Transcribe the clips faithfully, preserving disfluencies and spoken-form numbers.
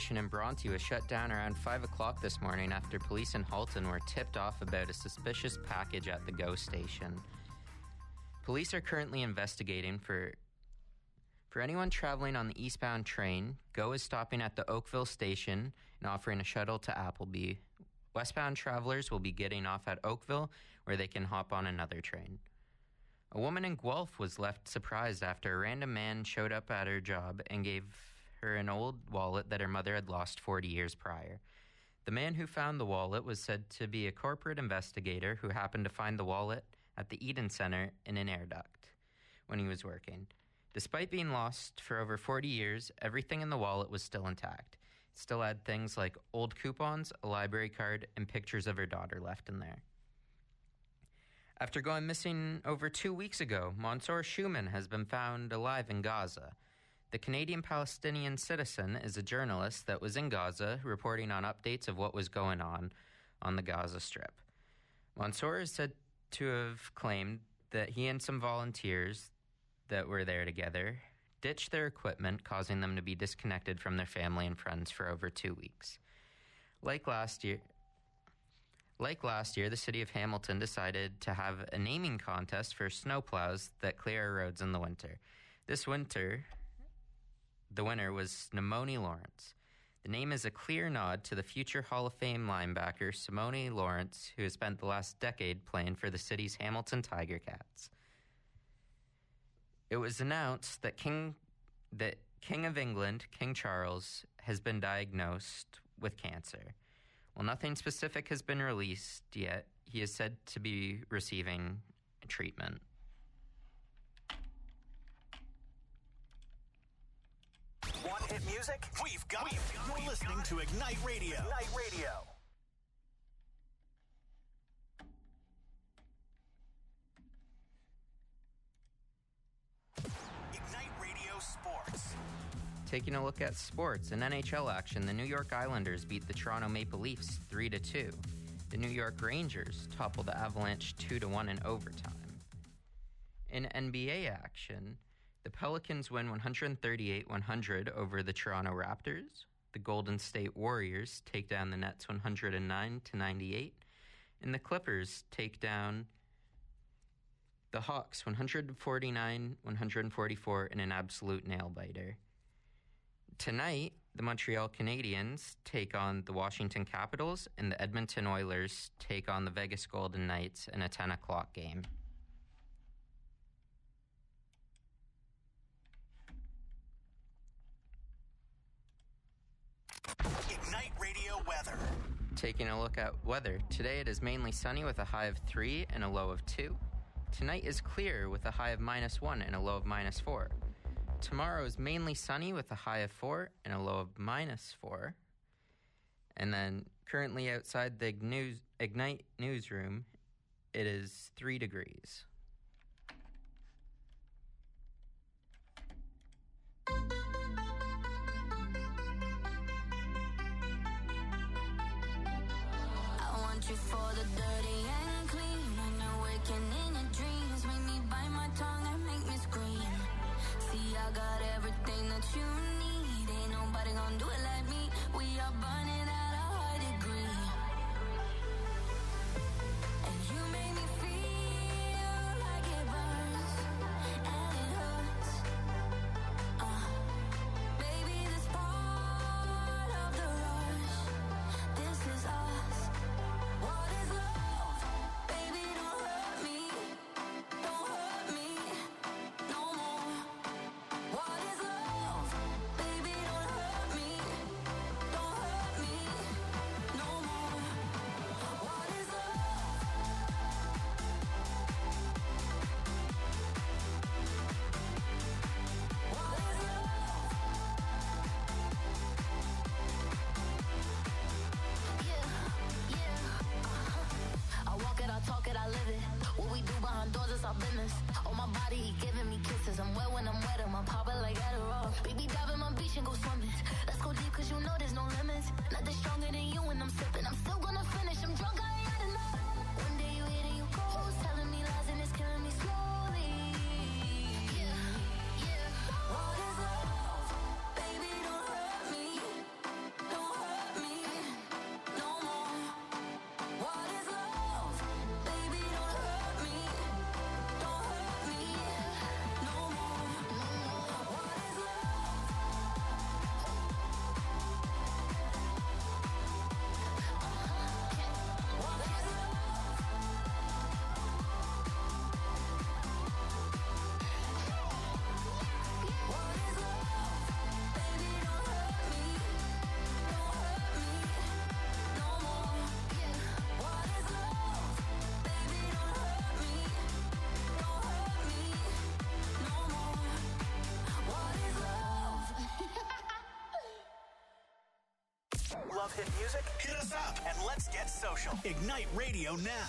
station in Bronte was shut down around five o'clock this morning after police in Halton were tipped off about a suspicious package at the GO station. Police are currently investigating for... For anyone traveling on the eastbound train, GO is stopping at the Oakville station and offering a shuttle to Appleby. Westbound travelers will be getting off at Oakville, where they can hop on another train. A woman in Guelph was left surprised after a random man showed up at her job and gave her an old wallet that her mother had lost forty years prior. The man who found the wallet was said to be a corporate investigator who happened to find the wallet at the Eden Center in an air duct when he was working. Despite being lost for over forty years, everything in the wallet was still intact. It still had things like old coupons, a library card, and pictures of her daughter left in there. After going missing over two weeks ago, Mansour Schumann has been found alive in Gaza. The Canadian-Palestinian citizen is a journalist that was in Gaza reporting on updates of what was going on on the Gaza Strip. Mansour is said to have claimed that he and some volunteers that were there together ditched their equipment, causing them to be disconnected from their family and friends for over two weeks. Like last year, like last year, the city of Hamilton decided to have a naming contest for snowplows that clear our roads in the winter. This winter, the winner was Simone Lawrence. The name is a clear nod to the future Hall of Fame linebacker Simone Lawrence, who has spent the last decade playing for the city's Hamilton Tiger Cats. It was announced that King that King of England, King Charles, has been diagnosed with cancer. While nothing specific has been released yet, he is said to be receiving treatment. Want hit music? We've got it. You're listening to Ignite Radio. Ignite Radio. Ignite Radio Sports. Taking a look at sports, in N H L action, the New York Islanders beat the Toronto Maple Leafs three to two. The New York Rangers toppled the Avalanche two to one in overtime. In N B A action, the Pelicans win one thirty-eight one hundred over the Toronto Raptors. The Golden State Warriors take down the Nets one oh nine to ninety-eight. And the Clippers take down the Hawks one forty-nine one forty-four in an absolute nail-biter. Tonight, the Montreal Canadiens take on the Washington Capitals, and the Edmonton Oilers take on the Vegas Golden Knights in a ten o'clock game. Ignite Radio weather. Taking a look at weather. Today it is mainly sunny with a high of three and a low of two. Tonight is clear with a high of minus one and a low of minus four. Tomorrow is mainly sunny with a high of four and a low of minus four. And then currently outside the news, Ignite newsroom, it is three degrees. I want you for the dirty and clean. When you're waking in your dreams, make me bite my tongue and make me scream. See, I got everything that you need. Ain't nobody gonna do it like me. We are burning at a high degree. And you make me feel like it burns and it hurts. Uh, baby, this part of the rush. This is us. What is love? Baby, don't hurt me. Don't hurt me no more. What is love? Baby, don't hurt me. Don't hurt me no more. What is love? What is love? Yeah, yeah, uh-huh. I walk it, I talk it, I live it. What we do behind doors is our business. On my body, he giving me kisses. I'm wet when I'm wet, I'm popping like Adderall. Baby, dive in my beach and go swimming. Let's go deep, cause you know there's no limits. Nothing stronger than you when I'm sipping. I'm still gonna finish, I'm drunk, I ain't had enough. One day you hit and you go, telling me lies and it's killing me slowly. Yeah, yeah. What is love? Baby, don't hurt me. Love hit music? Hit us up and let's get social. Ignite Radio now.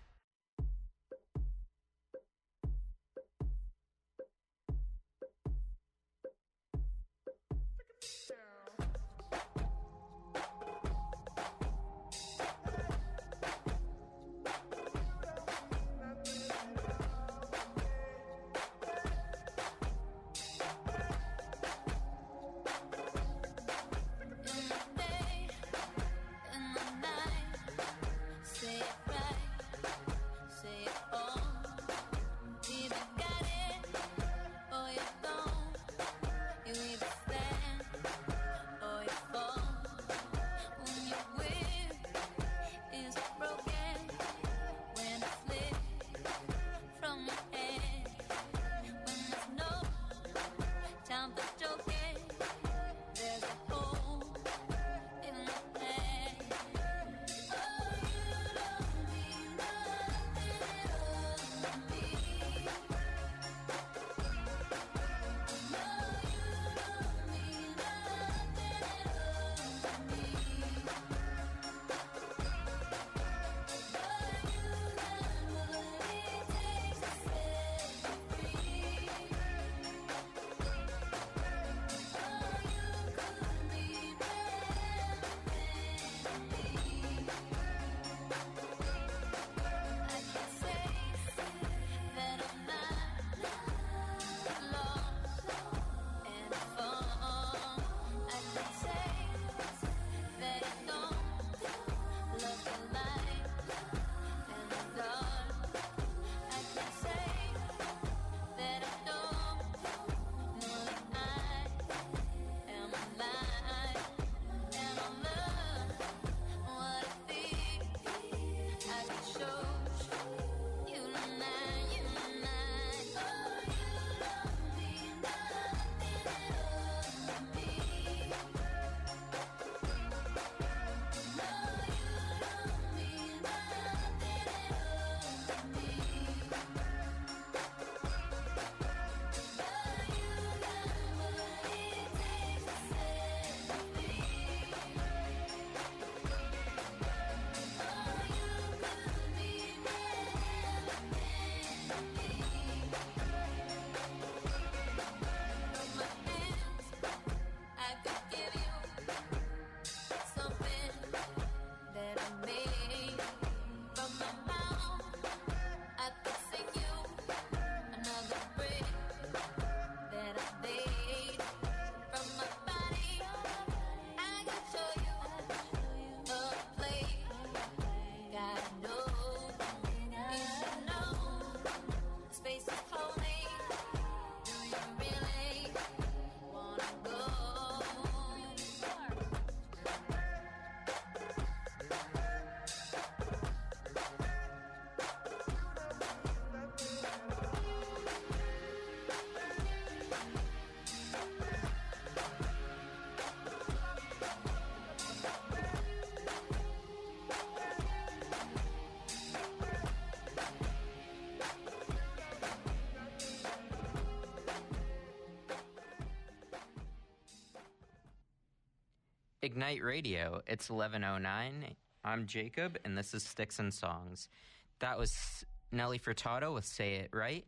Ignite Radio. It's eleven oh nine. I'm Jacob, and this is Sticks and Songs. That was Nelly Furtado with Say It Right.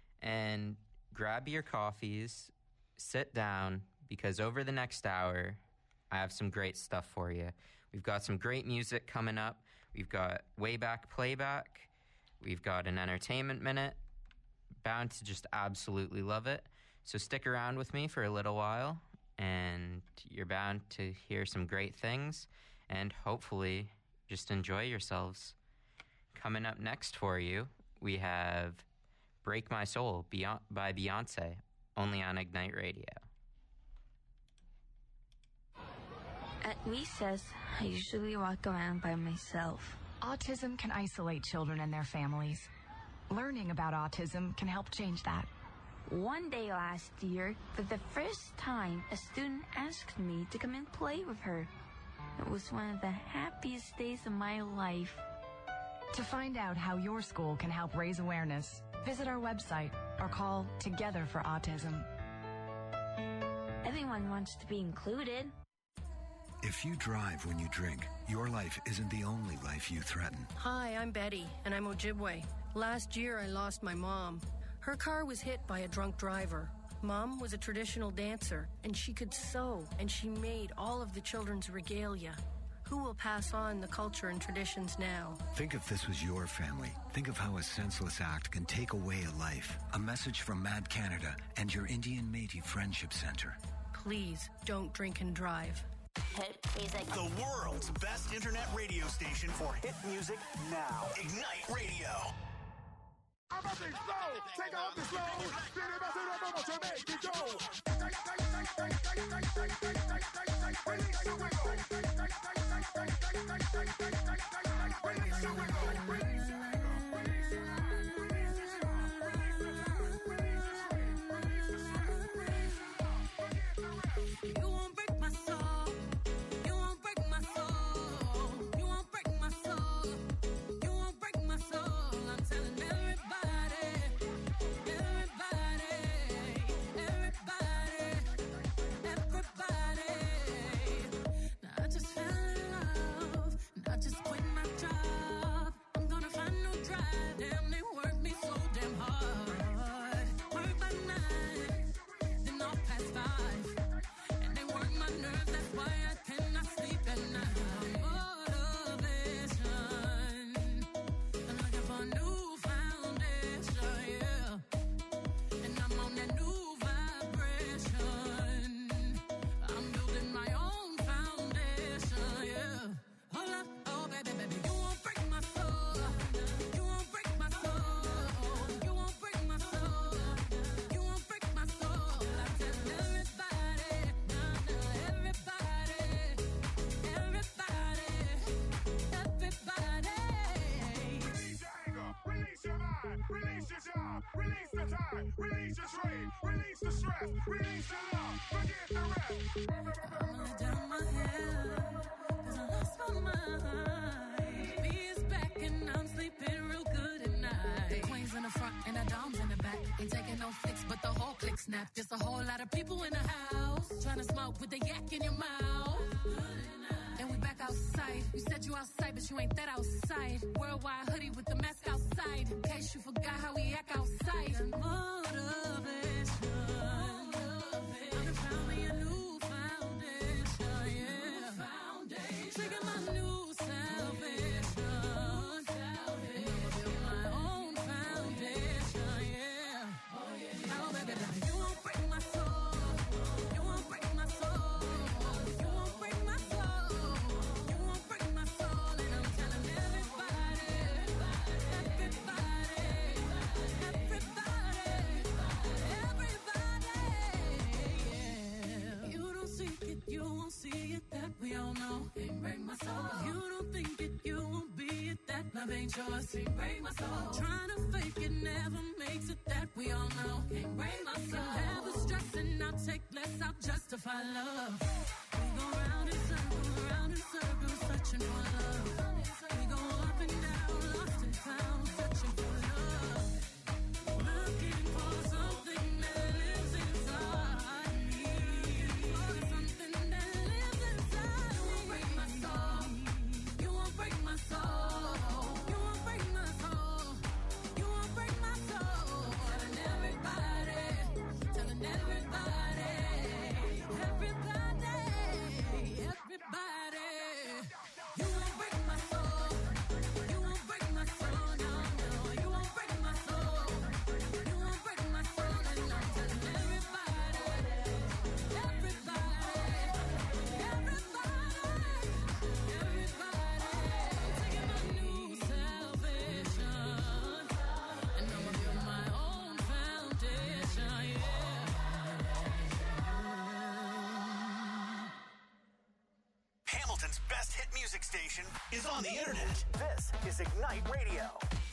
And grab your coffees, sit down, because over the next hour, I have some great stuff for you. We've got some great music coming up. We've got Wayback Playback. We've got an entertainment minute. Bound to just absolutely love it. So stick around with me for a little while, and you're bound to hear some great things, and hopefully just enjoy yourselves. Coming up next for you, we have Break My Soul by Beyonce, only on Ignite Radio. At recess, I usually walk around by myself. Autism can isolate children and their families. Learning about autism can help change that. One day last year, for the first time, a student asked me to come and play with her. It was one of the happiest days of my life. To find out how your school can help raise awareness, visit our website or call Together for Autism. Everyone wants to be included. If you drive when you drink, your life isn't the only life you threaten. Hi, I'm Betty, and I'm Ojibwe. Last year, I lost my mom. Her car was hit by a drunk driver. Mom was a traditional dancer, and she could sew, and she made all of the children's regalia. Who will pass on the culture and traditions now? Think if this was your family. Think of how a senseless act can take away a life. A message from Mad Canada and your Indian Métis Friendship Centre. Please don't drink and drive. Hit music. The world's best internet radio station for hit music now. Ignite Radio. I'm up and slow. Take off the slow. Spin it back to the make it go. Release your wiggle. Release your wiggle. You won't break my soul. You won't break my soul. You won't break my soul. You won't break my soul. I'm telling everybody, everybody, everybody, everybody. Now I just fell in love. Now I just quit my job. I'm gonna find no drive. Damn, they work me so damn hard. Work by nine, then off past five. And they work my nerves, that's why I cannot sleep at night. Motivation, I'm looking for a new foundation, yeah. And I'm on that new vibration. I'm building my own foundation, yeah. Hold up, oh baby, baby, you won't break my soul. You won't break my soul. You won't break my soul. You won't break my soul. I tell everybody, nah, nah, everybody, everybody, everybody. Release your anger. Release your mind. Release your job. Release the time. Release your trade. Release the stress. Release the love. Forget the rest. I'ma let down my hair, 'cause I lost my mind. B is back and I'm sleeping real good at night. The queen's in the front and the dom's in the back. Ain't taking no flicks, but the whole click snap. Just a whole lot of people in the house, trying to smoke with the yak in your mouth. And we back outside. You said you outside, but you ain't that outside. Worldwide hoodie with the mask outside. In case you forgot how we act outside. Motivation. I found me a new foundation, yeah. Trigger my new salvation. My own foundation, yeah. Oh, baby, baby, you won't break my soul. You won't break my soul. You won't break my soul. You won't break my soul. And I'm telling everybody, everybody, everybody, everybody, yeah. You don't seek it, you won't see it, that we all know. Can't break my soul. You don't think it, you won't be it, that love ain't yours. Can't break my soul. Trying to fake it never makes it, that we all know. Can't break my soul. Have the stress and I'll take less, I'll justify love. We go round in circles, round in circles, searching for love. We go up and down, lost and found, searching for love. Looking for something that lives inside me. For something that lives inside me. You won't break my soul. You won't break my soul. You won't break my soul. You won't break my soul. Telling everybody, telling everybody, everybody, everybody. You won't break my soul. You won't break my soul. No, no. You won't break my soul. You won't break my soul. And I'm telling everybody, everybody, everybody, everybody. Taking my new salvation. And I'ma build my own foundation, yeah. Hamilton's best hit music station is on the internet. This is Ignite Radio.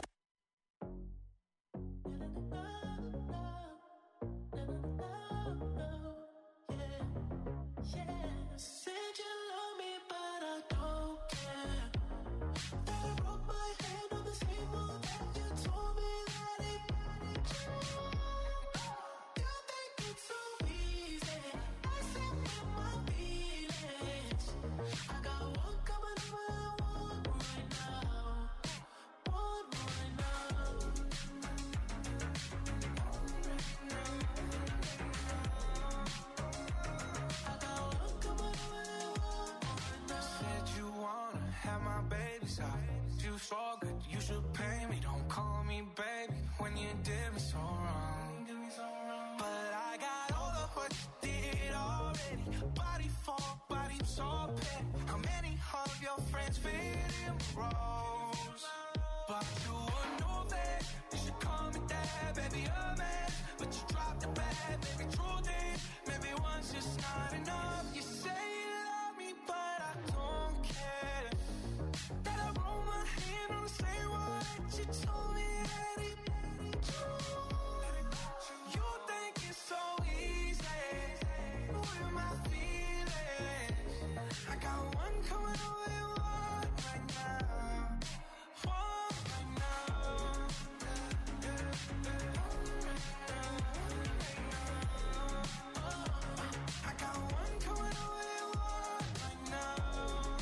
Said you love me, but I don't care. That I broke my hand on the same one that you told me that it you think it's so easy. I said that my feelings. baby's eyes. You so good, you should pay me. Don't call me baby when you did me so wrong. But I got all of what you did already. Body for body, so petty. How many of your friends fit in roles? But you would know that you should call me dad, baby, a man. But you dropped the bag, baby, truth is, maybe once just not enough. You say you love me, but I don't care. That I roll my hand on the same wall that you told me that it. You think it's so easy with my feelings. I got one coming over and one right now. One right now. I got one coming over and one right now.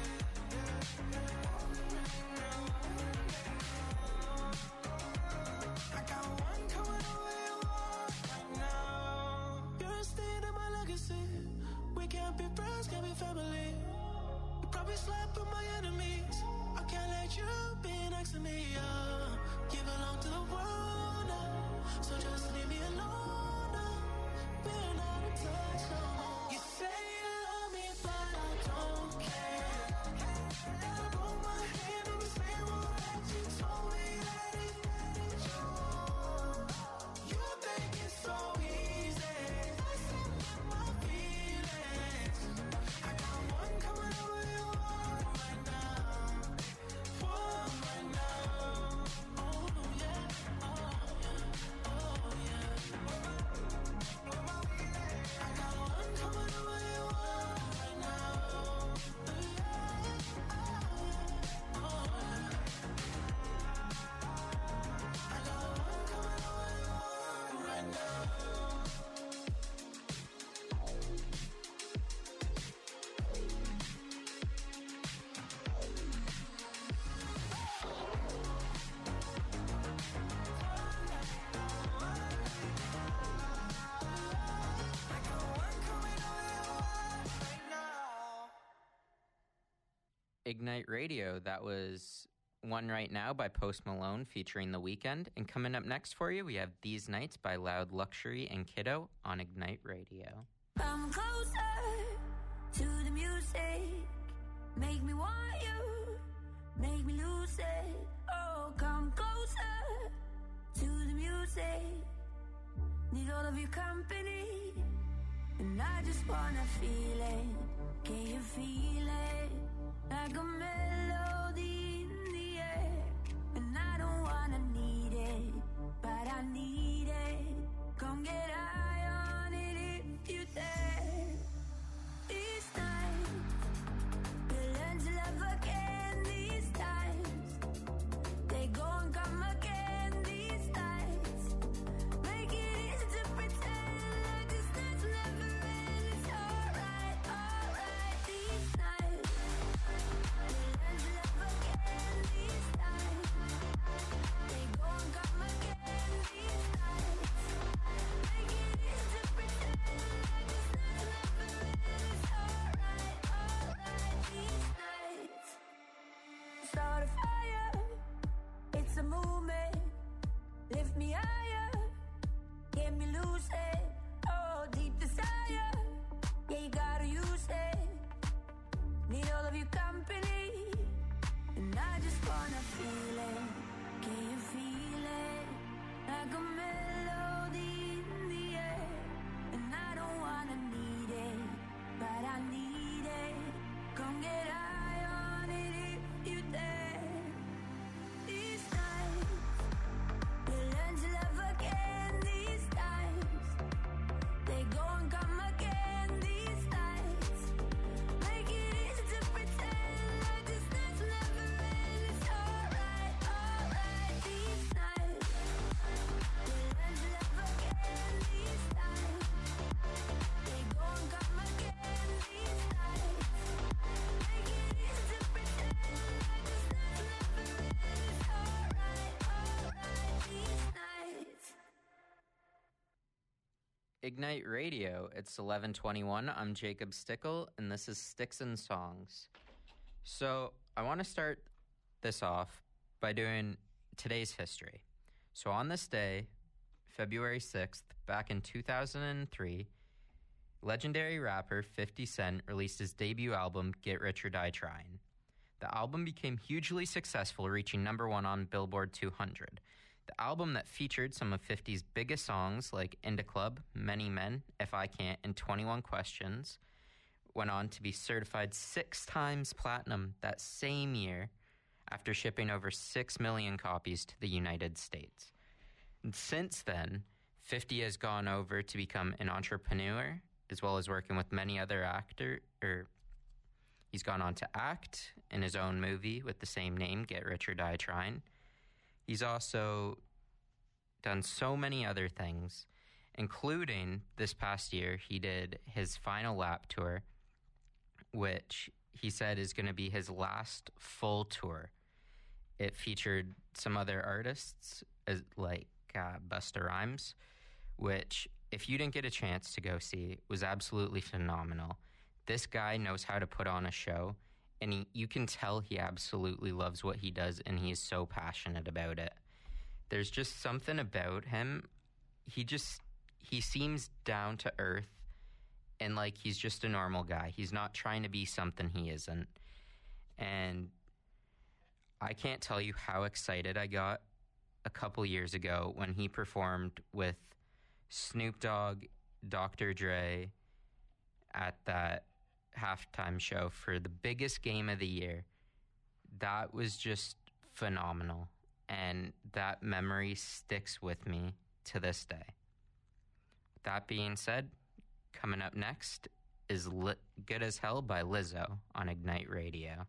I got one coming over and one right now. You're a stain in my legacy. We can't be friends, can't be family. You probably slept with my enemies. I can't let you be next to me. Uh, you belong to the world now, so just leave me alone now. We're not in touch no more. You say you love me, but I don't care. I roll my hand on the same wall that you told me that it. You think it's so easy. Listen to my feelings. I got one coming over and one right now. One right now. Oh yeah, oh yeah, oh yeah. I got one coming over and one right now. Oh yeah. I got one coming over and one right now. Ignite Radio. That was One Right Now by Post Malone featuring The Weeknd. And coming up next for you, we have These Nights by Loud Luxury and Kiddo on Ignite Radio. Come closer to the music. Make me want you. Make me lose it. Oh, come closer to the music. Need all of your company. And I just wanna feel it. Can you feel it? Like a melody in the air. And I don't wanna need it, but I need it. Come get high on it if you dare. These nights, we'll learn to love again. These times, they go and come again. These nights, make it easy to pretend like this night's never end. It's alright, alright. These nights, we'll learn to love again. These times, they go and come again. These nights, make it easy to pretend like this night's never end. It's alright, alright. These nights, start a fire. It's a movement. Lift me higher. Get me lucid. Oh, deep desire. Yeah, you gotta use it. Need all of your company. And I just wanna feel it. Can you feel it? Like a melody in the air. And I don't wanna need it, but I need it. Come get high on it if you dare. These nights, we'll learn to love again. These times, they go and come again. These nights, make it easy to pretend like this night's never end. It's alright, alright. These nights, we'll learn to love again. These times, they go and come again. These nights, make it easy to pretend like this night's never end. It's alright, alright. These nights. Ignite Radio. It's eleven twenty-one. I'm Jacob Stickle, and this is Sticks and Songs. So I want to start this off by doing today's history. So on this day, February sixth, back in two thousand three, legendary rapper fifty Cent released his debut album, Get Rich or Die Trying. The album became hugely successful, reaching number one on Billboard two hundred. The album that featured some of fifty's biggest songs like In Da Club, Many Men, If I Can't, and twenty-one Questions went on to be certified six times platinum that same year after shipping over six million copies to the United States. And since then, fifty has gone over to become an entrepreneur, as well as working with many other actors. Or he's gone on to act in his own movie with the same name, Get Rich or Die Trying. He's also done so many other things, including this past year, he did his final lap tour, which he said is going to be his last full tour. It featured some other artists as, like uh, Busta Rhymes, which, if you didn't get a chance to go see, was absolutely phenomenal. This guy knows how to put on a show, and he, you can tell he absolutely loves what he does, and he is so passionate about it. There's just something about him. He just, he seems down to earth, and like he's just a normal guy. He's not trying to be something he isn't. And I can't tell you how excited I got a couple years ago when he performed with Snoop Dogg, Doctor Dre at that halftime show for the biggest game of the year. That was just phenomenal, and that memory sticks with me to this day. That being said, coming up next is Li- Good as Hell by Lizzo on Ignite Radio.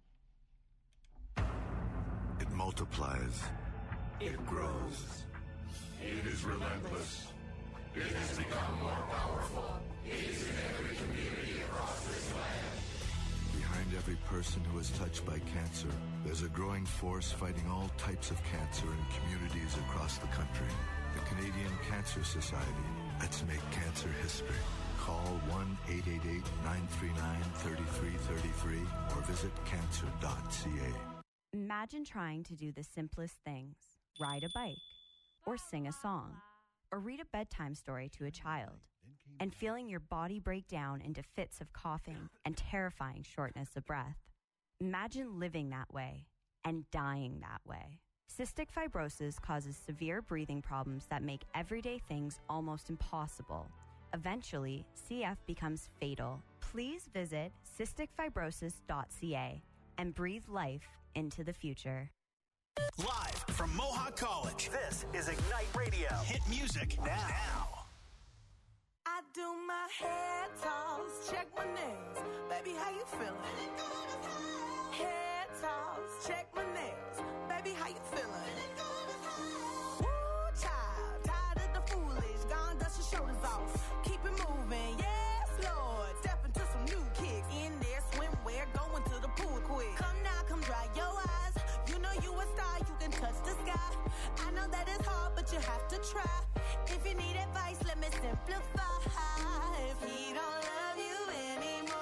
It multiplies. It grows. It is relentless. It has become more powerful. It is in every community across this land. Behind every person who is touched by cancer, there's a growing force fighting all types of cancer in communities across the country. The Canadian Cancer Society. Let's make cancer history. Call one eight eight eight, nine three nine, three three three three or visit cancer dot c a. Imagine trying to do the simplest things. Ride a bike, or sing a song, or read a bedtime story to a child, and feeling your body break down into fits of coughing and terrifying shortness of breath. Imagine living that way and dying that way. Cystic fibrosis causes severe breathing problems that make everyday things almost impossible. Eventually, C F becomes fatal. Please visit cystic fibrosis dot c a and breathe life into the future. Live from Mohawk College, this is Ignite Radio. Hit music now. I do my hair toss, check my nails. Baby, how you feeling? Hair toss, check my nails. Baby, how you feeling? Woo, child, tired of the foolish. Gone, dust your shoulders off. Keep it moving, yes, Lord. Step into some new kicks. In there, swimwear, going to the pool quick. Come now, come dry your eyes. You know you a star, you can touch the sky. I know that it's hard, but you have to try. If you need advice, let me simplify. If he don't love you anymore,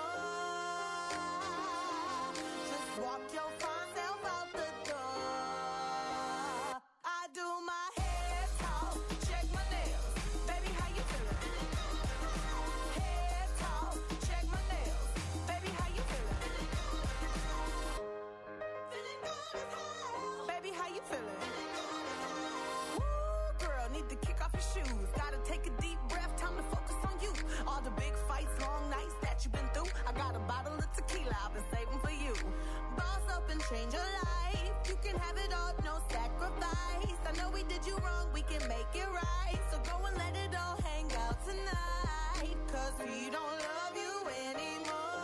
just walk your fine self out the door. I do my hair talk, check my nails. Baby, how you feeling? Hair talk, check my nails. Baby, how you feeling? Feeling good as hell. Baby, how you feeling? Woo, girl, need to kick off your shoes. Gotta take a deep breath, time to focus on you. All the big fights, long nights that you've been through. I got a bottle of tequila I've been saving for you. Boss up and change your life. You can have it all, no sacrifice. I know we did you wrong, we can make it right. So go and let it all hang out tonight. Cause we don't love you anymore.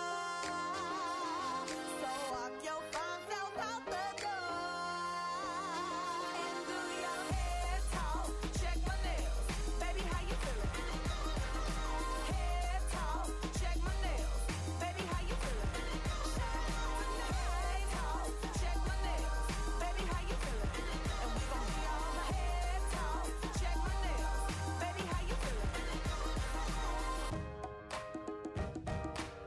So walk your fine self out the door. And do your hair talk, check my nails. Baby, how you feeling? Hair talk, check my nails. Baby, how you feeling? Hair talk, check my nails. Baby, how you feeling? And we gon' be all hair talk, check my nails. Baby, how you feeling?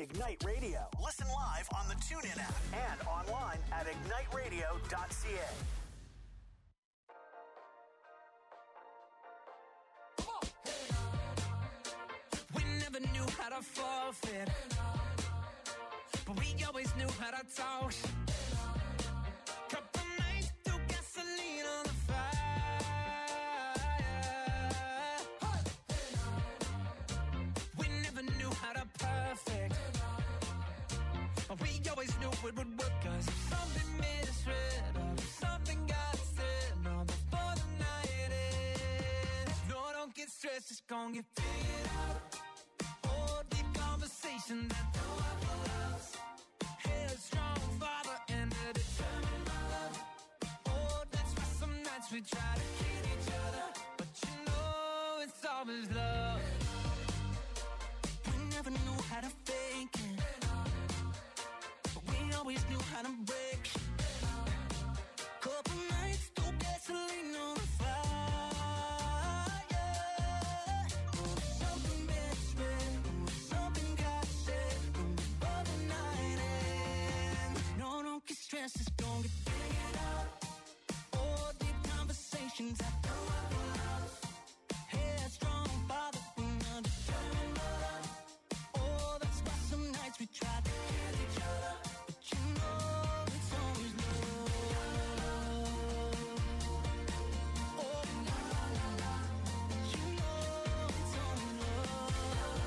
Ignite Radio. Listen live on the TuneIn app and online at ignite radio dot c a. We never knew how to forfeit, but we always knew how to toss. Couple nights threw gasoline on the fire. We never knew how to perfect, but we always knew it would work. Cause if something misread or if something got said, no, before the night ends, no, don't get stressed, it's gonna get figured out. Oh, deep conversation that don't have a loves. Headstrong father and a determined mother. Oh, that's why some nights we try to kid each other, but you know it's always love. We never knew how to fake it, but we always knew how to break it. Couple nights threw gasoline on the fire. Oh, something misread, oh, something got said, oh, before the night ends. No, don't get stressed, it's gonna get figured out. Oh, deep conversations I don't have a love. Headstrong father and a determined mother. Oh, that's why some nights we try to kill each other, but you know it's always love. Oh, la, la, la, la. You know it's always love.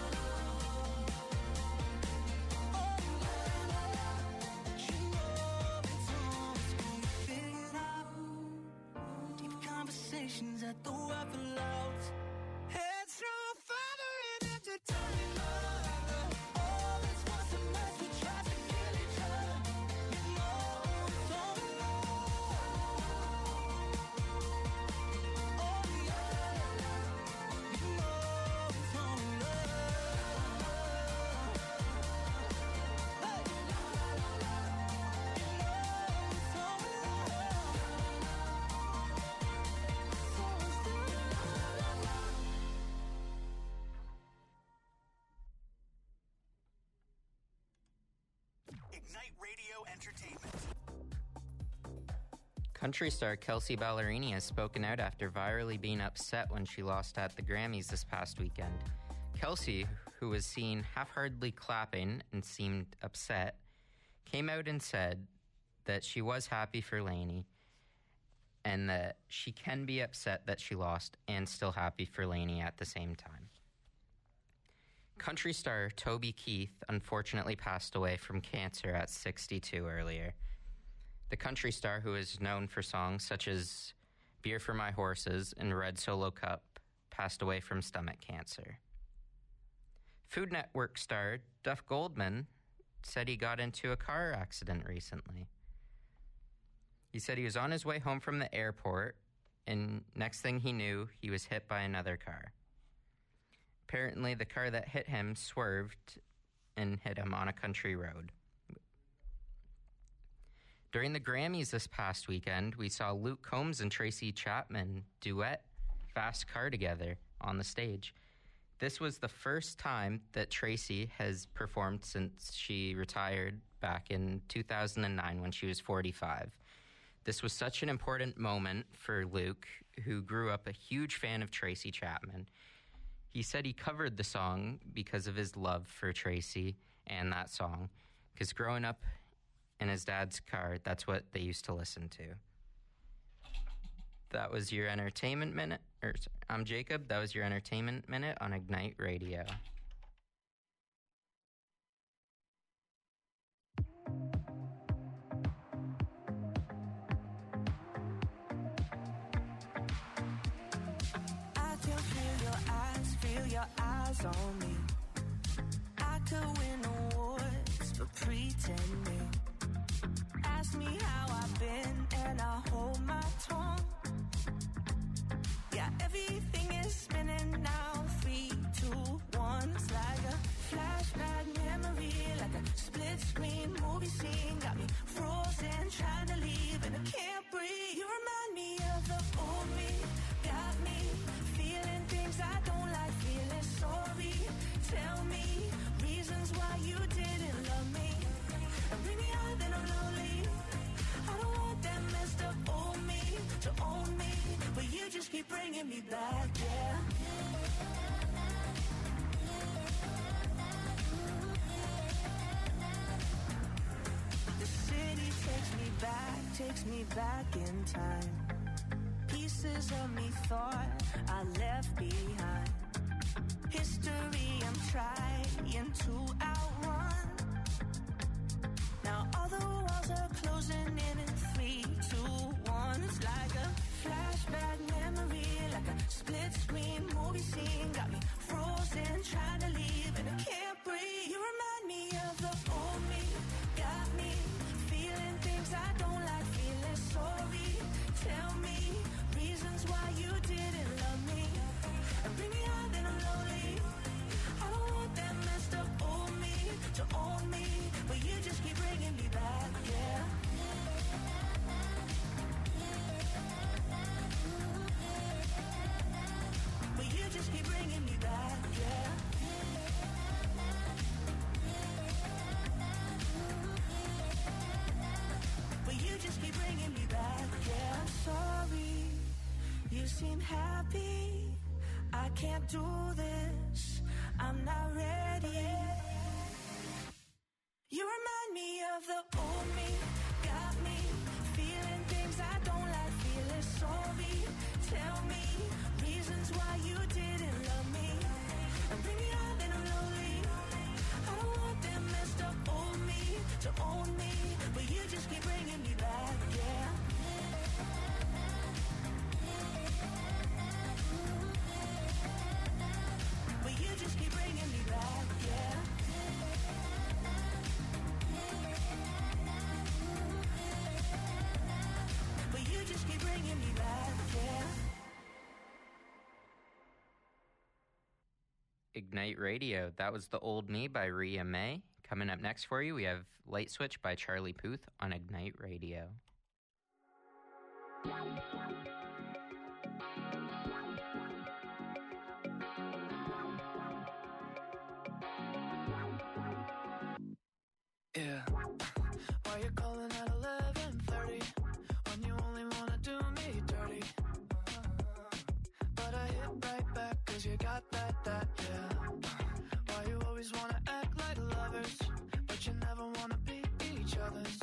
Oh, la, la, la. You know it's always gonna get figured out. Deep conversations at the weapon loud. Headstrong father and a determined mother. Oh, that's why some nights we try to kill each other. You know it's always love. Oh, yeah, you know it's always love. Hey, la, la, la, la. You know it's always love. It's always love. Ignite Radio Entertainment. Country star Kelsey Ballerini has spoken out after virally being upset when she lost at the Grammys this past weekend. Kelsey, who was seen half-heartedly clapping and seemed upset, came out and said that she was happy for Lainey and that she can be upset that she lost and still happy for Lainey at the same time. Country star Toby Keith unfortunately passed away from cancer at sixty-two earlier. The country star, who is known for songs such as Beer for My Horses and Red Solo Cup, passed away from stomach cancer. Food Network star Duff Goldman said he got into a car accident recently. He said he was on his way home from the airport, and next thing he knew, he was hit by another car. Apparently, the car that hit him swerved and hit him on a country road. During the Grammys this past weekend, we saw Luke Combs and Tracy Chapman duet Fast Car together on the stage. This was the first time that Tracy has performed since she retired back in two thousand nine when she was forty-five. This was such an important moment for Luke, who grew up a huge fan of Tracy Chapman. He said he covered the song because of his love for Tracy and that song, because growing up in his dad's car, that's what they used to listen to. That was your entertainment minute. Or, I'm Jacob. That was your entertainment minute on Ignite Radio. I can feel your eyes, feel your eyes on me. I could win awards for pretending. Ask me how I've been and I hold my tongue. Yeah, everything is spinning now. Three, two, one. It's like a flashback memory, like a split screen movie scene. Got me frozen, trying to leave, and I can't breathe. You remind me of the old me. Got me feeling things I don't like, feeling sorry. Tell me reasons why you did keep bringing me back, yeah. The city takes me back, takes me back in time. Pieces of me thought I left behind. History I'm trying to outrun. Now all the walls are closing in in three, two, one. It's like a flashback memory, like a split screen movie scene. Got me frozen, trying to leave and I can't breathe. You remind me of the old me, got me feeling things I don't like, feeling sorry. Tell me reasons why you didn't love me, and bring me out and I'm lonely. I don't want that messed up old me to own me, but you just keep bringing me back, yeah. But you just keep bringing me back, yeah. But you just keep bringing me back, yeah. I'm sorry, you seem happy. I can't do this, I'm not ready. You remind me of the old me, got me feeling things I don't like, feeling sorry. Tell me reasons why you didn't love me, and bring me out and I'm lonely. I don't want that messed up old me to own me, but you just keep bringing me back, yeah. But you just keep bringing me back, yeah. But you just keep bringing me back, yeah. Ignite Radio. That was The Old Me by Rhea May. Coming up next for you, we have Light Switch by Charlie Puth on Ignite Radio. Yeah. Why you calling at eleven thirty when you only wanna do me dirty? But I hit right back cause you got that, that, yeah. Why you always wanna act like lovers, but you never wanna be each other's?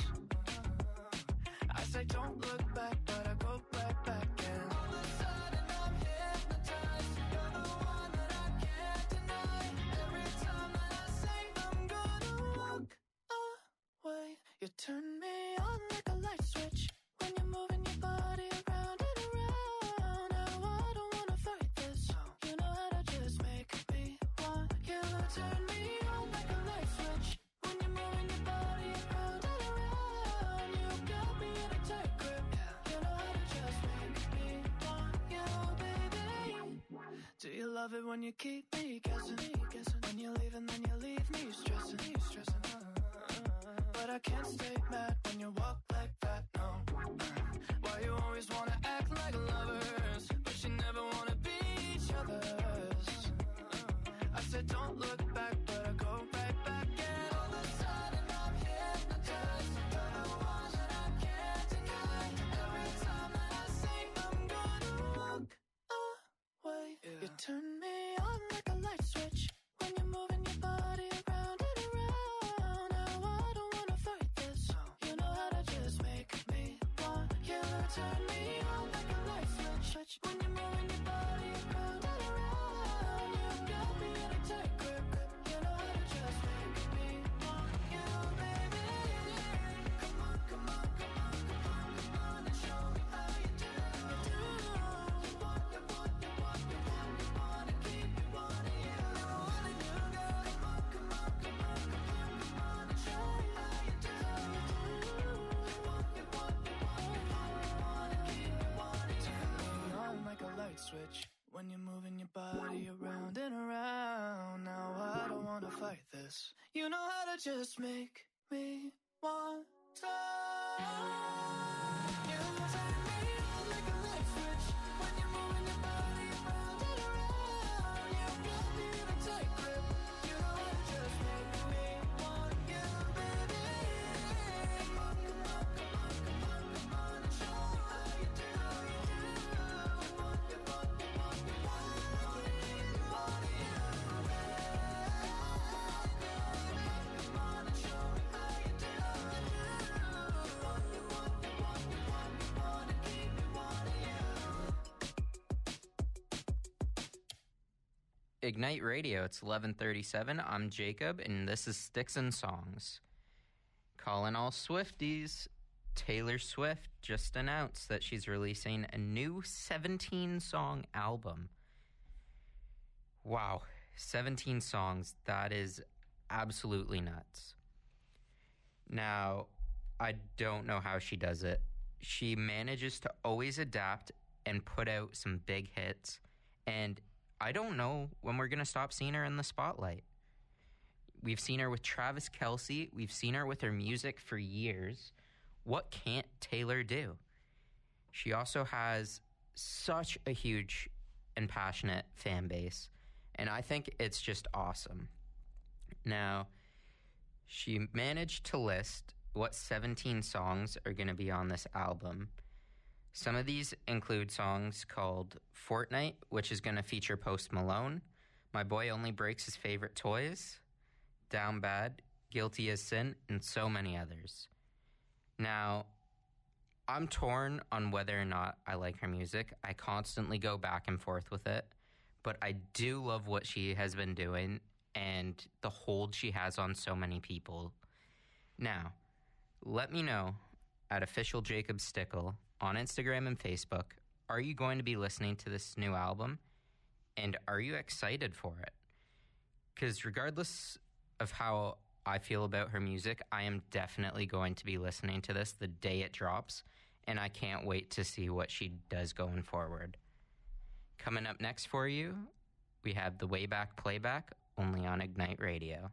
I say don't look back, but I go right back and all of a sudden I'm hypnotized. You're the one that I can't deny. Every time that I say I'm gonna walk away, you turn me on like a light switch when you're moving your body around and around. Now I don't wanna fight this, you know how to just make me want you. Turn me on like a light switch when you're moving your body around and around. You got me in a tight grip, you know how to just make me want you, baby. Do you love it when you keep me guessing? When you leave and then you leave me stressing, stressing. But I can't stay mad when you walk like that, no. Why you always wanna act like lovers, but you never wanna be each other's? I said don't look back, but I go right back and all of a sudden I'm hypnotized. You're the one that I can't deny. Every time that I say I'm gonna walk away, you turn me on like a light switch when you're moving your body around and around. Now I don't wanna fight this, you know how to just make me want you. Turn me on like a light switch when you're moving your body around and around. You got me in a tight grip, you know how to just make me want you, baby. Come on, come on, come on, come on, come on and show me how you do. You want, you want, you want, you want, you want to keep me wanting you. Wanting you, girl. Come on, come on, come on, come on, come on and show me how you do. You want, you want, you want, you want, you want to keep me wanting you. Turn me on like a light switch when you're moving your body around and around. Now I don't wanna fight this. You know how to just make me want to. You turn me on like a light switch when you're moving your body around and around. You got me in a tight grip. You know how to just make me want you, baby. Come on, come on, come on, come on, come on and show me how you do. You want, you want. Ignite Radio. It's eleven thirty-seven. I'm Jacob, and this is Sticks and Songs. Calling all Swifties. Taylor Swift just announced that she's releasing a new seventeen-song album. Wow, seventeen songs. That is absolutely nuts. Now, I don't know how she does it. She manages to always adapt and put out some big hits, and I don't know when we're going to stop seeing her in the spotlight. We've seen her with Travis Kelce. We've seen her with her music for years. What can't Taylor do? She also has such a huge and passionate fan base, and I think it's just awesome. Now, she managed to list what seventeen songs are going to be on this album. Some of these include songs called Fortnite, which is going to feature Post Malone, My Boy Only Breaks His Favorite Toys, Down Bad, Guilty as Sin, and so many others. Now, I'm torn on whether or not I like her music. I constantly go back and forth with it, but I do love what she has been doing and the hold she has on so many people. Now, let me know at Official Jacob Stickle on Instagram and Facebook, are you going to be listening to this new album? And are you excited for it? Because regardless of how I feel about her music, I am definitely going to be listening to this the day it drops, and I can't wait to see what she does going forward. Coming up next for you, we have the Wayback Playback, only on Ignite Radio.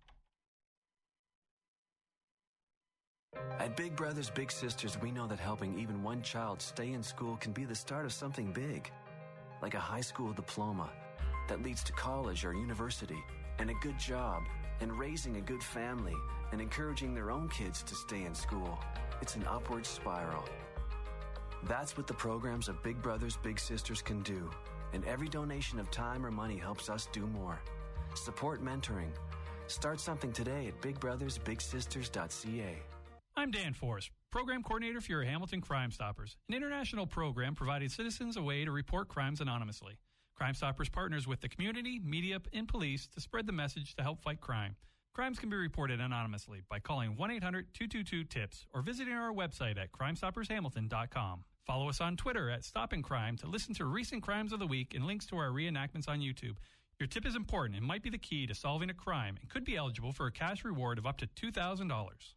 At Big Brothers Big Sisters, we know that helping even one child stay in school can be the start of something big, like a high school diploma that leads to college or university, and a good job, and raising a good family, and encouraging their own kids to stay in school. It's an upward spiral. That's what the programs of Big Brothers Big Sisters can do, and every donation of time or money helps us do more. Support mentoring. Start something today at big brothers big sisters dot c a. I'm Dan Forrest, Program Coordinator for your Hamilton Crime Stoppers, an international program providing citizens a way to report crimes anonymously. Crime Stoppers partners with the community, media, and police to spread the message to help fight crime. Crimes can be reported anonymously by calling one eight hundred two two two TIPS or visiting our website at crime stoppers hamilton dot com. Follow us on Twitter at Stopping Crime to listen to recent crimes of the week and links to our reenactments on YouTube. Your tip is important and might be the key to solving a crime and could be eligible for a cash reward of up to two thousand dollars.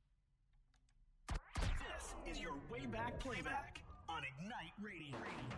This is your Wayback Playback on Ignite Radio.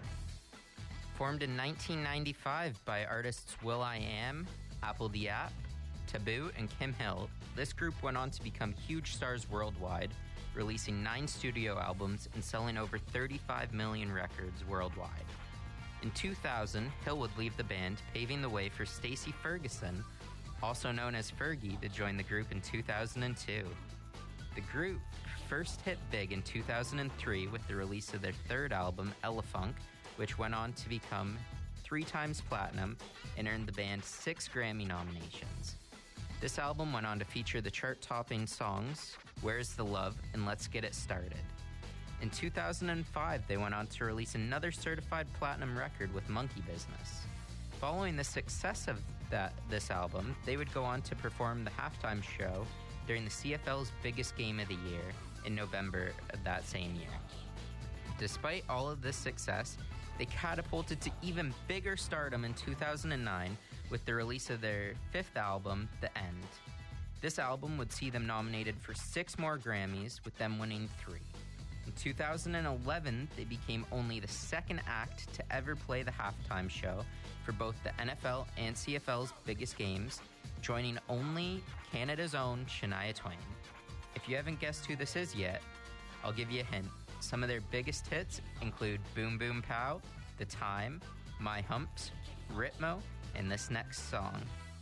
Formed in nineteen ninety-five by artists will.i.am, Apple the App, Taboo, and Kim Hill, this group went on to become huge stars worldwide, releasing nine studio albums and selling over thirty-five million records worldwide. In two thousand, Hill would leave the band, paving the way for Stacey Ferguson, also known as Fergie, to join the group in two thousand two. The group first hit big in two thousand three with the release of their third album, Elefunk, which went on to become three times platinum and earned the band six Grammy nominations. This album went on to feature the chart-topping songs Where's the Love and Let's Get It Started. In two thousand five, they went on to release another certified platinum record with Monkey Business. Following the success of that this album, they would go on to perform the halftime show during the C F L's biggest game of the year in November of that same year. Despite all of this success, they catapulted to even bigger stardom in two thousand nine with the release of their fifth album, The End. This album would see them nominated for six more Grammys, with them winning three. In two thousand eleven, they became only the second act to ever play the halftime show for both the N F L and C F L's biggest games, joining only Canada's own Shania Twain. If you haven't guessed who this is yet, I'll give you a hint. Some of their biggest hits include Boom Boom Pow, The Time, My Humps, Ritmo, and this next song.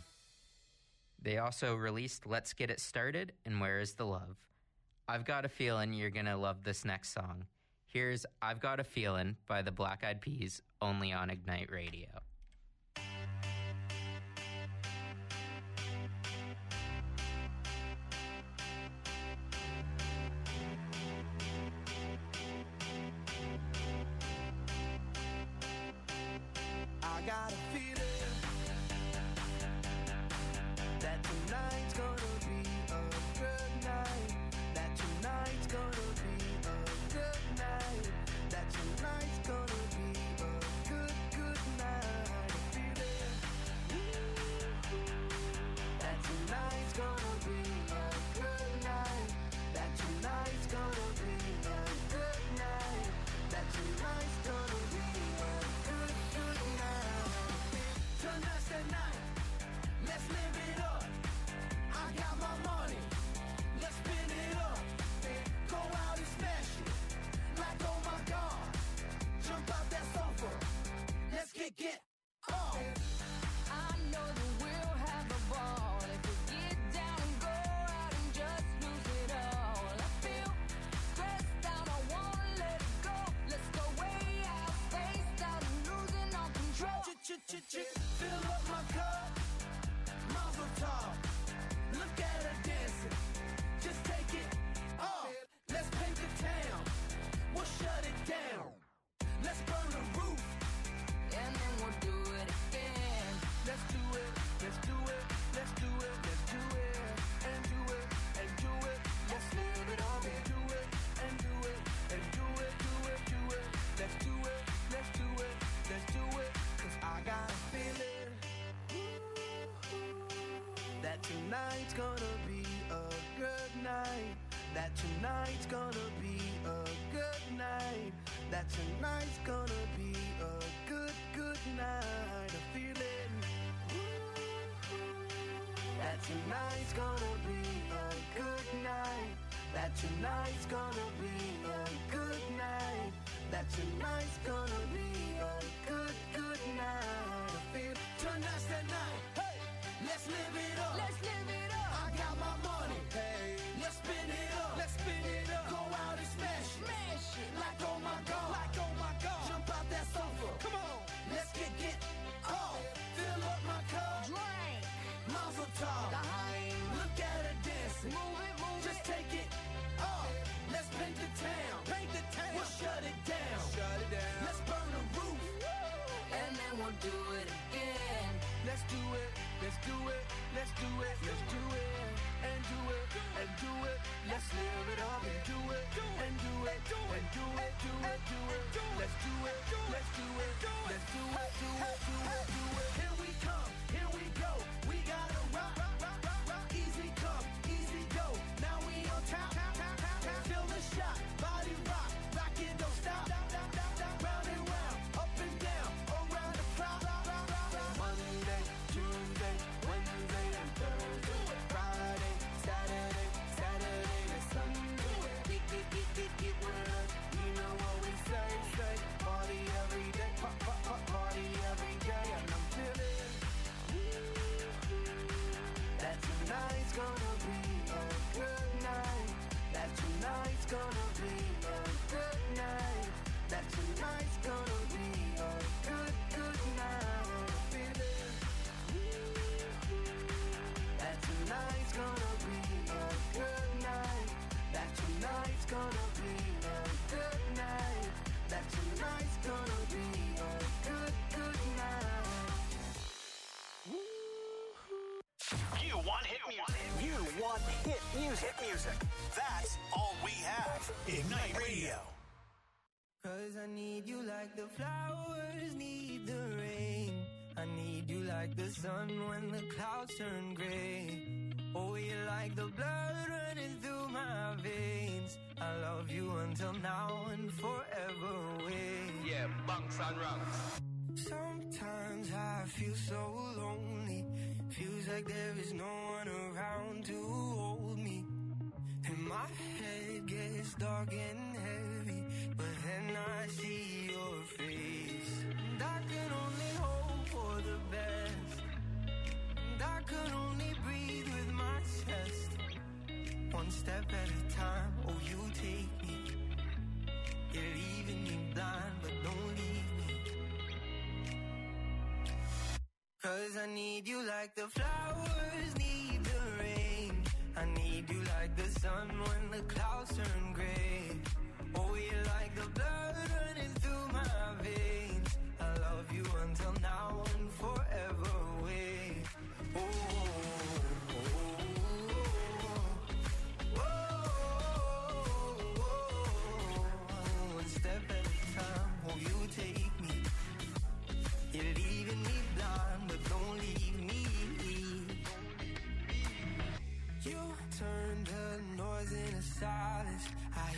They also released Let's Get It Started and Where Is the Love. I've got a feeling you're going to love this next song. Here's I've Got a Feeling by the Black Eyed Peas, only on Ignite Radio. I got a feeling tonight's gonna be a good night. That tonight's gonna be a good night. That tonight's gonna be a good, good night. I feel it. That tonight's gonna be a good night. That tonight's gonna be a good night. That tonight's gonna be a good, good night. Tonight's the night. Let's live it up. I got my money. Let's spin it up. Go out and smash it. Like, oh my God. Jump out that sofa. Let's kick it off. I know that we'll have a ball if we get down and go out and just lose it all. I feel stressed out, I wanna let it go. Let's go way out, spaced out and losing all control. Fill up my cup. Mazel tov. Look at her dancing. Just take it off. Let's paint the town. We'll shut it down. Let's burn the roof. And then we'll do it again. Let's do it. Let's do it. Let's do it. Let's do it. And do it. And do it. Let's live it up. And do it. And do it. And do it. Do it. Do it. Let's do it. Let's do it. Let's do it. Cause I got a feeling that tonight's gonna be a good night. That tonight's gonna be a good night. That tonight's gonna be a good, good night. I feel it. That tonight's gonna be a good night. That tonight's gonna be a good night. That tonight's gonna be a good, good night. I feel tonight's the night. Hey, let's live it up. Let's live it up. I got my money. Hey, let's spin it up. Let's spin it up. Go out and smash it. Smash it. Like oh my God. Like oh my God. Jump out that sofa. Come on. Let's get it off. Fill up my cup. Drink. Mazel tov. Daheim. Look at her dancing. Move it, move Just it. take it off. Let's paint the town. Paint the town. We'll shut it down. Shut it down. Let's burn the roof. And then we'll do it again. Let's do it. Let's do it. Let's do it. Let's do it. And do it. And do it. Let's live it up and do it. And do it. And do it. Do it. Do it. Let's do it. Let's do it. Let's do it. Do it. Do it. Do it. Here we come. Here we go. We gotta rock. rock, rock, rock, rock. Easy come. Easy go. Now we on top. Feel the shot. Body rock. Rock it. Don't stop. Round and round. Up and down. Around the clock. Monday, Tuesday, Wednesday, and Thursday. Friday, Saturday, Saturday, and Sunday. Get, get, get, get, get with us. You know what we say, say. Party every day. Pop, pop, pop, party every day. And I'm feeling that tonight's gonna be a good night. That tonight's gonna be a good night. That tonight's gonna be a good, good night. I feel it. That tonight's gonna be a good night. That tonight's gonna be a good night. That tonight's gonna be a good, good night. You want hit music. You want hit music. Hit music. That's all we have. Ignite Radio. Cause I need you like the flowers need the rain. I need you like the sun when the clouds turn gray. Oh, you're like the blood running through my veins. I love you until now and forever away. Yeah, bunks and rocks. Sometimes I feel so lonely. Feels like there is no one around to hold me. And my head gets dark and heavy, but then I see your face. And I can only hope for the best. And I can only breathe with my chest. One step at a time, oh you take me. You're leaving me blind, but don't leave me. Cause I need you like the flowers need the rain. I need you like the sun when the clouds turn gray. Oh, you're like the blood running through my veins. I love you until now and forever away. Oh, oh, oh.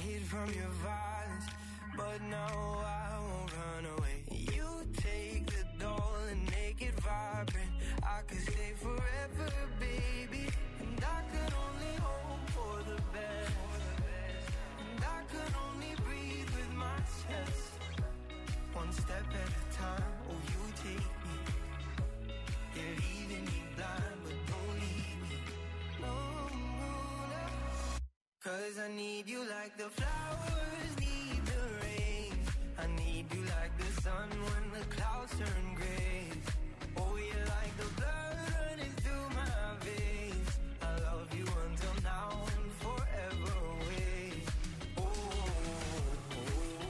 hid from your violence, but no, I won't run away. You take the doll and make it vibrant. I could stay forever, baby, and I could only hope for the best. And I could only breathe with my chest. One step at a time, oh, you take me. You're leaving me blind, but don't leave me. No, no, no. Cause I need you like the flowers need the rain. I need you like the sun when the clouds turn gray. Oh, you're like the blood running through my veins. I love you until now and forever away. Oh, oh,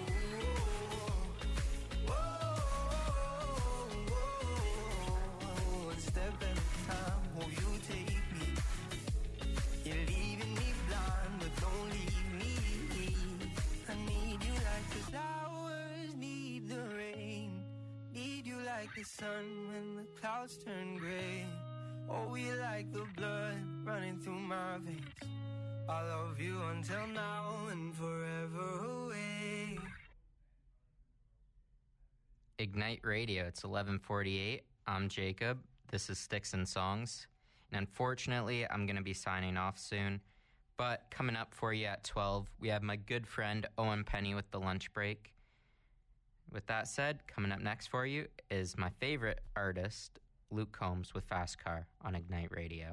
oh, oh, oh. One step at a time, oh, you take me. You're leaving me blind, but don't leave me. I need you like the flowers need the rain. Need you like the sun when the clouds turn gray. Oh, you like the blood running through my veins. I love you until now and forever away. Ignite Radio, it's eleven forty-eight. I'm Jacob. This is Sticks and Songs. And unfortunately, I'm going to be signing off soon. But coming up for you at twelve, we have my good friend Owen Penny with the lunch break. With that said, coming up next for you is my favorite artist, Luke Combs with Fast Car on Ignite Radio.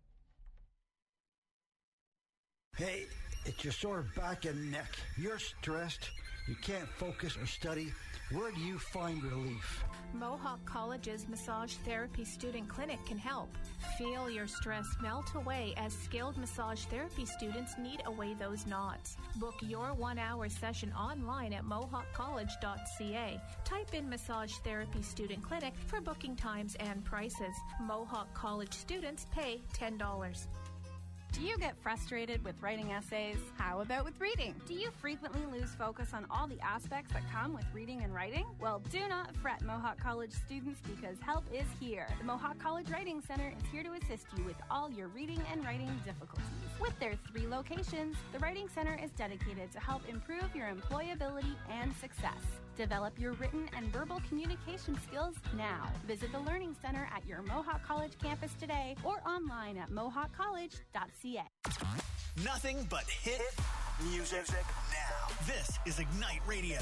Hey, it's your sore back and neck. You're stressed. You can't focus or study. Where do you find relief? Mohawk College's Massage Therapy Student Clinic can help. Feel your stress melt away as skilled massage therapy students knead away those knots. Book your one-hour session online at mohawk college dot c a. Type in Massage Therapy Student Clinic for booking times and prices. Mohawk College students pay ten dollars. Do you get frustrated with writing essays? How about with reading? Do you frequently lose focus on all the aspects that come with reading and writing? Well, do not fret, Mohawk College students, because help is here. The Mohawk College Writing Center is here to assist you with all your reading and writing difficulties. With their three locations, the Writing Center is dedicated to help improve your employability and success. Develop your written and verbal communication skills now. Visit the Learning Center at your Mohawk College campus today or online at mohawk college dot c a. Nothing but hit music now. This is Ignite Radio.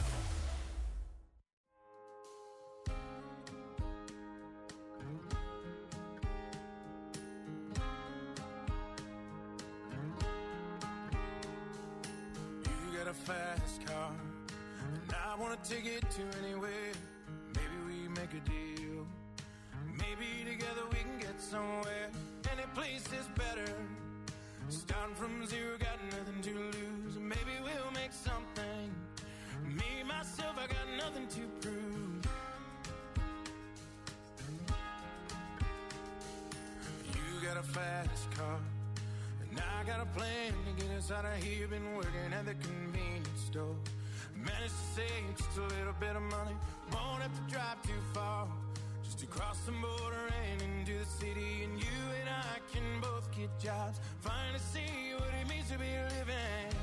You got a fast car, and I want to take it to anywhere. Maybe we make a deal. Maybe together we can get somewhere. Any place is better. Starting from zero, got nothing to lose. Maybe we'll make something. Me, myself, I got nothing to prove. You got a fast car, and I got a plan to get us out of here. Been working at the convenience store. Managed to save just a little bit of money. Won't have to drive too far. Just to cross the border and into the city. And you and I can both get jobs. Finally see what it means to be living.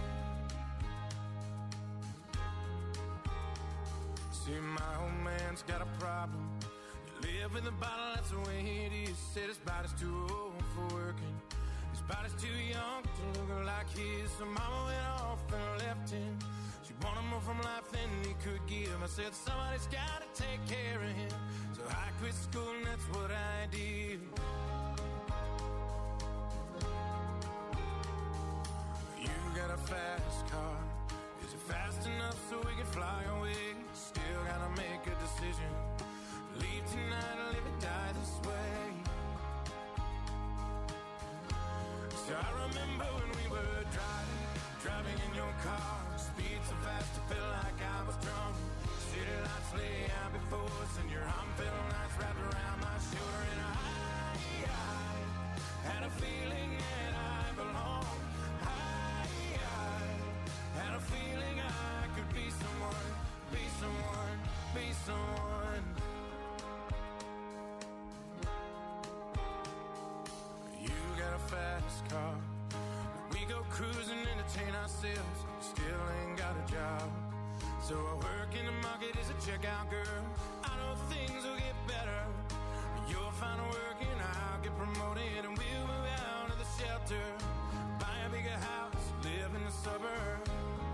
See, my old man's got a problem. You live in the bottle, that's the way it is. Said his body's too old for working. His body's too young to look like his. So mama went off and left him. She wanted more from life than he could give. I said somebody's gotta take care of him. So I quit school and that's what I did. You got a fast car. Is it fast enough so we can fly away? Still gotta make a decision. Leave tonight or live or die this way. So I remember when we were driving, driving in your car. Speed so fast I felt like I was drunk. City lights lay out before us and your arm felt nice wrapped around my shoulder. And I, I had a feeling that I belonged. I, I had a feeling I could be someone, be someone, be someone. You got a fast car. We go cruising, entertain ourselves, still ain't got a job. So I work in the market as a checkout girl. I know things will get better. You'll find work and I'll get promoted, and we'll move out of the shelter, buy a bigger house, live in the suburbs.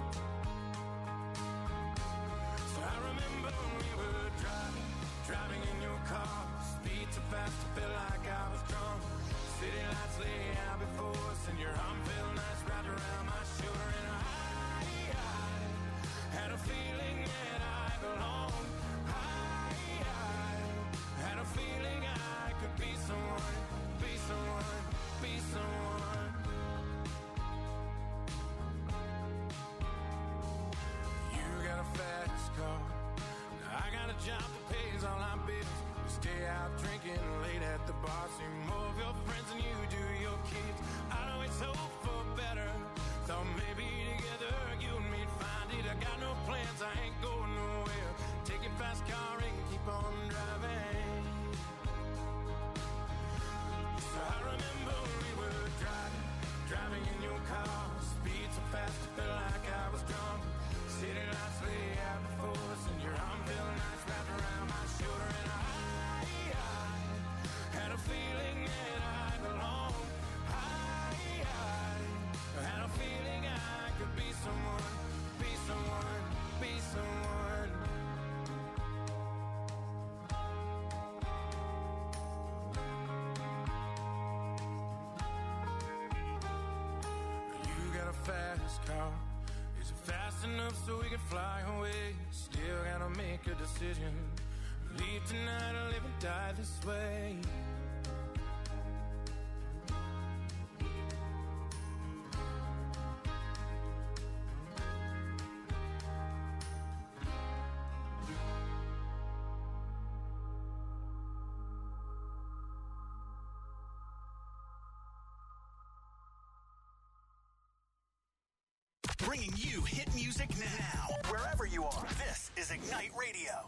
So I remember when we were driving, driving in your car, speed so fast I felt like I was drunk. City lights lay out before us, and your arm felt nice wrapped around my shoulder, and I, I had a feeling that I belonged. I, I had a feeling I could be someone, be someone, be someone. You got a fast car, I got a job that pays all our bills. We stay out drinking late at the bar, see more of your friends than you do your kids. I'd always hope for better, thought maybe together you and me'd find it. I got no plans, I ain't going nowhere. Take your fast car and keep on driving. So I remember when we were driving, driving in your car, speed so fast I felt like I was drunk. City lights lay out before us, and your arm felt nice wrapped around my shoulder, and I, I had a feeling that I belonged. I, I had a feeling I could be someone, be someone, be someone. You got a fast car. Is it fast enough so we can fly away? Still gotta make a decision. Leave tonight or live and die this way. Bringing you hit music now, wherever you are. This is Ignite Radio.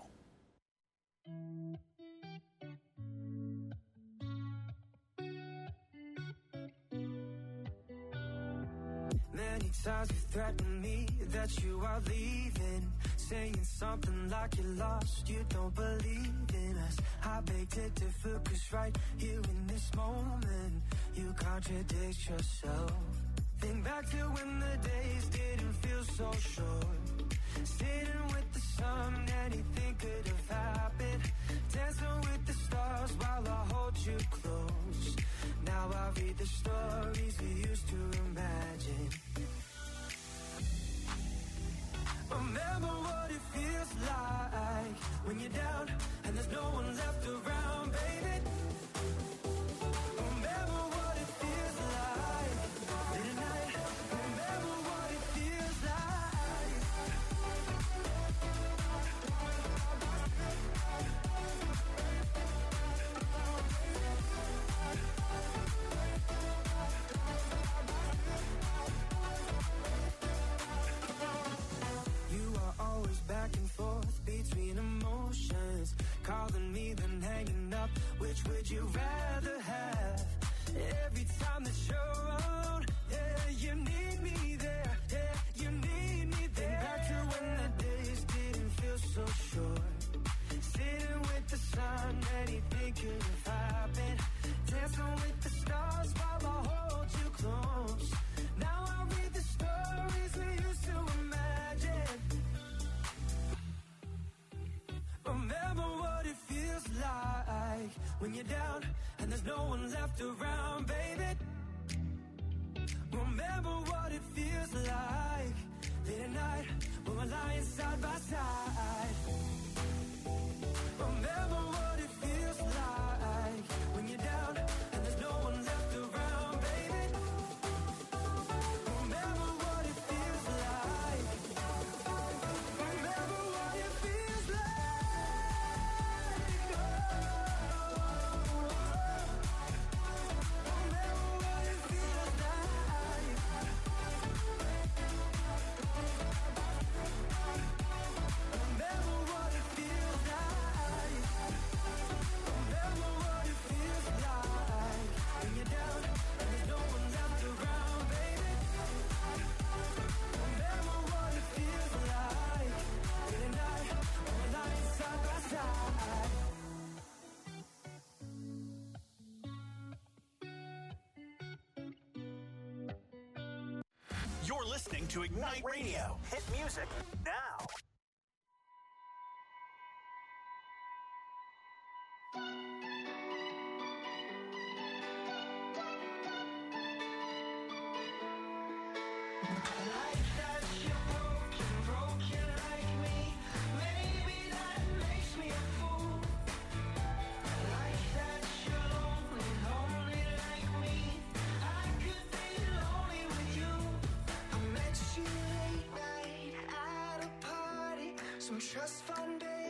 Many times you threatened me that you are leaving, saying something like you're lost, you don't believe in us. I beg to differ, cause right here in this moment, you contradict yourself. Think back to when the days didn't feel so short. Sitting with the sun, anything could have happened. Dancing with the stars while I hold you close. Now I read the stories we used to imagine. Remember what it feels like when you're down and there's no one left around, baby. Remember what it feels like in the night. Remember what it feels like. You are always back and forth between emotions, calling me then hanging up. Which would you rather have? Every time that you're around, yeah, you need me there, yeah, you need me there. Back to when the days didn't feel so short. Sitting with the sun, anything could have happened. Dancing with the stars while I hold you close. Now I read the stories we used to imagine. Remember what it feels like when you're down and there's no one left around, baby. Remember what it feels like late at night when we're lying side by side. Remember what it feels like when you're down and there's no one left around, baby. Remember what it feels like. Remember what it feels like. Remember what it feels like. listening to Ignite Radio. Hit music now. Some trust fund.